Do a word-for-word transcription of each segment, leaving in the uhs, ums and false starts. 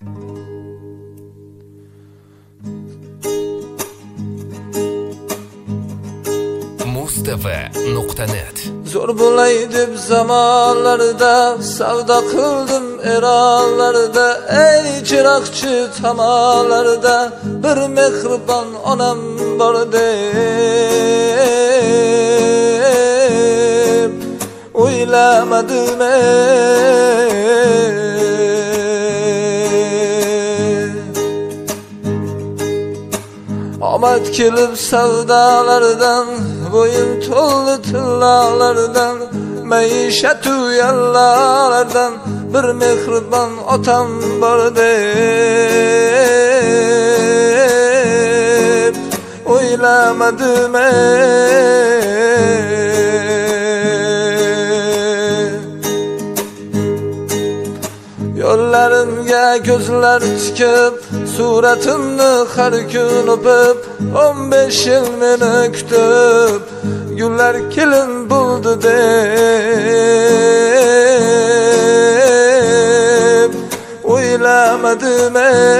mustafa nuqta net. Zo'r bo'lay deb zamonlarda savdo qildim eronlarda, ey chiroqchi tomonlarda bir mehribon onam bor deb o'ylamadim. Omad kelib savdolardan, bo'yim to'ldi tillalardan, maishat uyallardan bir mehribon otam bor deb o'ylamadim. Yo'llarimga ko'zlar tikib, suratimni har kun o'pib, o'n besh yil meni kutib, gullar kelin bo'ldi deb o'ylamadim.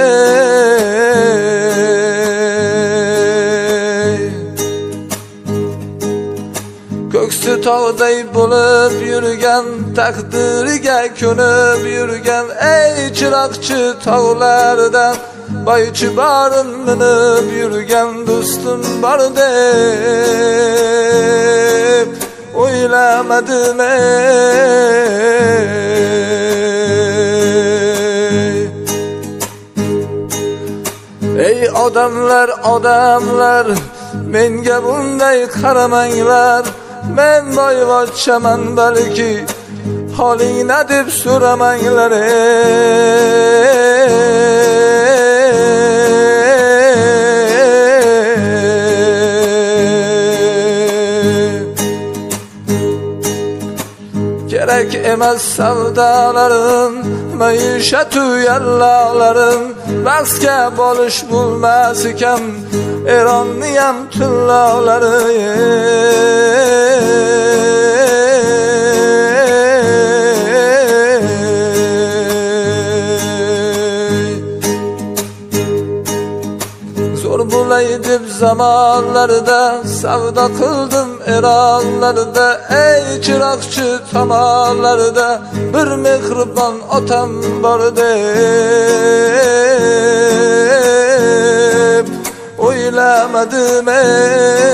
Ko'ksi tog'day bo'lib yurgan, taqdiriga ko'nib yurgan, ey chiroqchi tog'lardan boychi borin minib yurgan do'stim bor deb o'ylamadim. Ey odamlar, odamlar, menga bunday qaramanglar, men boyvachchaman balki, holingna deb so'ramanglar. Kerak emas savdolarim, maishat uyallalarim, bahsga bolish bo'lmas ekan Eronni ham tillalari. Zo'r bo'lay deb zamonlarda savdo qildim eronlarda, ey chiroqchi tomonlarda bir mehribon otam bor deb o'ylamadim.